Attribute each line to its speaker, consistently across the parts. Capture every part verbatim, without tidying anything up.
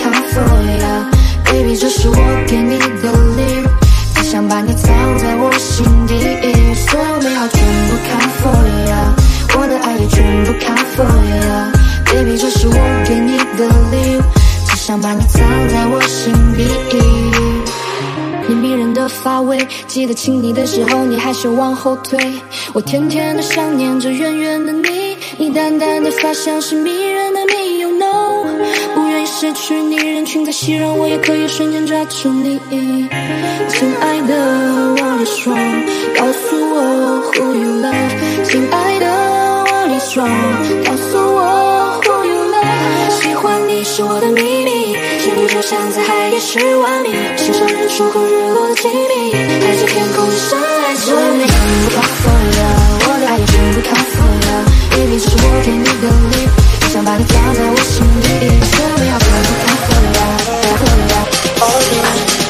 Speaker 1: comfort baby 这是我给你的礼物，只想把你藏在我心底，所有美好全部 comfort我的爱也全部 comfort baby 这是我给你的礼物，只想把你藏在我心底。你迷人的发尾，记得亲你的时候你害羞往后退，我甜甜的想念着远远的你，你淡淡的发香是迷人的你 You know 不愿意失去你，人群在熙攘我也可以瞬间抓住你。亲爱的我的双，告诉我 Who you love， 亲爱的我的双，告诉我 Who you love， 喜欢你是我的秘密，深度就像在海底十万米，欣赏日出和日落的机密，海角天空的深爱着你。全部 comfort 我的爱也全部 comfort baby 这是我给你的礼物，只想把你藏在我心底，所有美好全部 comfort comfort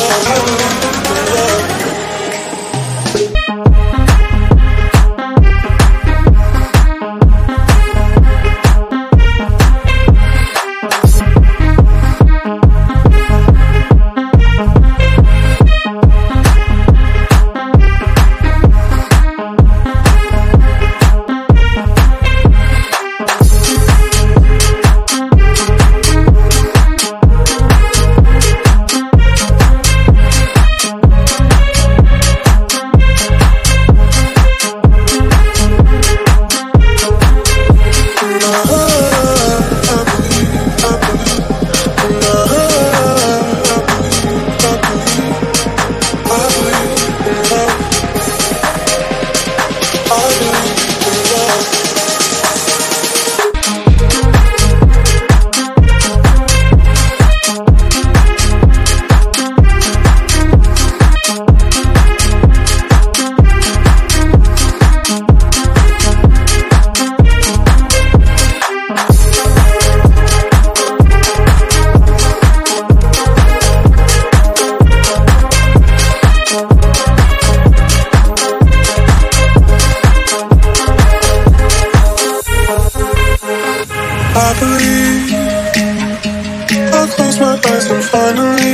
Speaker 2: I believe I close my eyes and finally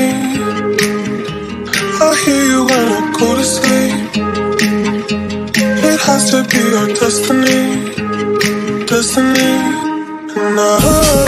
Speaker 2: I hear you when I go to sleep. It has to be our destiny, destiny. And I